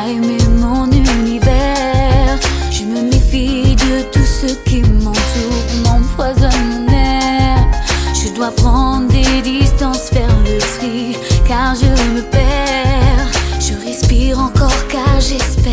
as aimé mon univers. Je me méfie de tout ce qui m'entoure, m'empoisonne mon air. Je dois prendre des distances, faire le tri, car je me perds. Je respire encore car j'espère.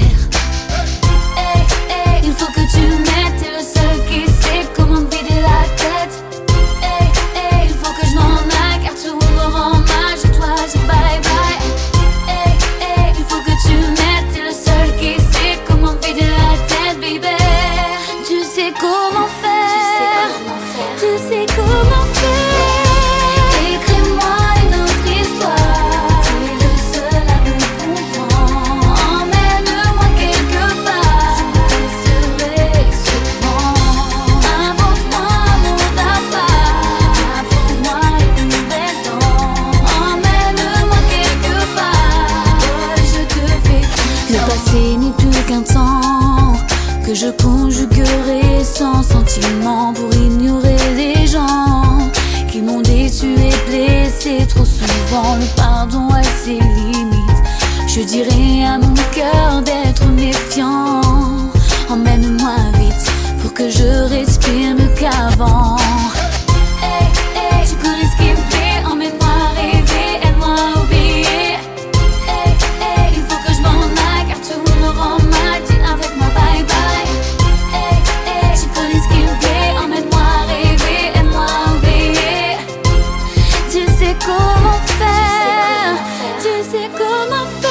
Hey, hey, il faut que tu m'aides, t'es le seul qui sait comment me vider la tête. Hey, hey, il faut que je m'en aille car tout me rend mal, je dois dire bye bye. Hey, hey, il faut que tu m'aides, t'es le seul qui sait comment me vider la tête, baby. Tu sais comment faire, tu sais comment faire. Écris-moi une autre histoire, t'es le seul à me comprendre. Emmène-moi quelque part, je serai souvent. Invente-moi un monde à part, apprends-moi une nouvelle danse. Emmène-moi quelque part, je te fais confiance. Le passé n'est plus qu'un temps que je conjuguerai sans sentiment pour ignorer les gens qui m'ont déçu et blessé trop souvent. Le pardon a ses limites. Je dirais à mon cœur d'être méfiant. Emmène-moi vite pour que je respire mieux qu'avant. Hey, hey, tu connais ce qui me fait. Emmène-moi rêver, aide-moi à oublier. Hey, hey, il faut que je m'en aille car tout me rend mal. Dis avec moi bye bye. Hey, hey, tu connais ce qui me fait. Emmène-moi rêver, aide-moi à oublier. Tu sais comment faire, tu sais comment faire.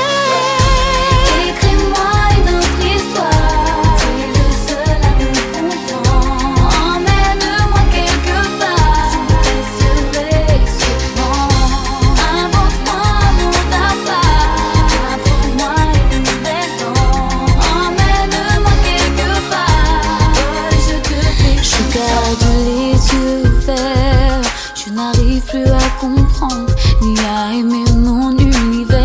Écris-moi une autre histoire, t'es le seul à me comprendre. Emmène-moi quelque part, je resterai souvent. Invente-moi un monde à part, apprends-moi une nouvelle danse. Emmène-moi quelque part, je te fais confiance. Je garde les yeux ouverts, je n'arrive plus à comprendre ni à aimer mon univers.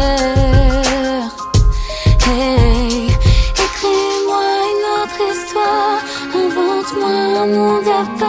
Hey, écris-moi une autre histoire, invente-moi un monde à part.